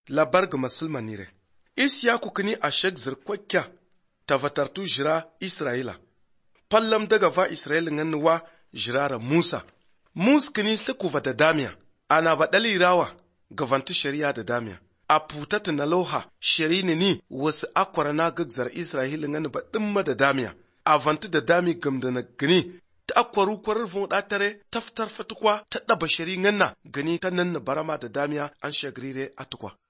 labar ga musulman nire. Isiyaku kini a shek zirkwakya ta fatartu jira Isra'ila. Pallam daga va Isra'ila ngannuwa jirara Musa. Mus kini sikuva da damiya, ana baɗali rawa gavantu shari'a da damiya. A putata na loha shari'ni ni wasu akwara na gagzar Isra'ila ngannu baɗin da damiya. A vantu da dami gamda na gani ta akwaru kwarar fun ɗatare taftar fatukwa ta ɗaba shari nganna gani ta nan na barama da damiya an shagrire a tukwa.